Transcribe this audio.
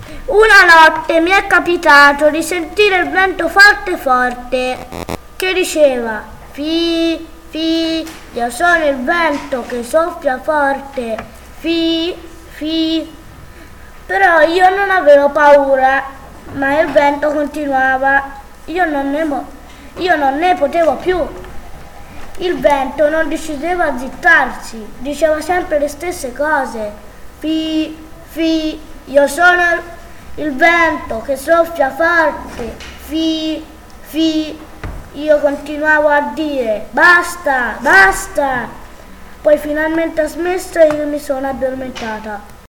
Una notte mi è capitato di sentire il vento forte forte che diceva: fi, fi, io sono il vento che soffia forte, fi, fi. Però io non avevo paura, ma il vento continuava. Io non ne potevo più. Il vento non decideva a zittarsi, diceva sempre le stesse cose. Fi, fi, io sono il vento che soffia forte, fi, fi. Io continuavo a dire basta, basta. Poi finalmente ha smesso e io mi sono addormentata.